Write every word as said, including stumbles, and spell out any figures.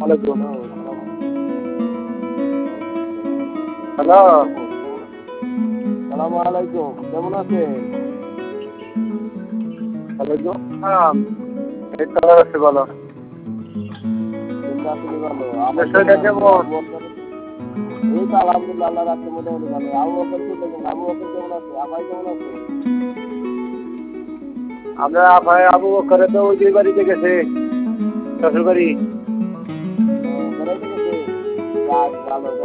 আলাইকুম। হ্যালো, সালাম আলাইকুম, কেমন আছেন? ওয়ালাইকুম আসসালাম। এই তো আছি ভালো। ভালো। আপনার শরীরটা কেমন? এই তো আলহামদুলিল্লাহ, আল্লাহর রাখছে মোটামুটি ভালো। আবু বকর কি দেখেন? আবু বকর কেমন আছে? আপাই কেমন আছে? আমরা আপাই আবু বকরে তো ওই যে বাড়িতে গেছে, শ্বশুর বাড়ি।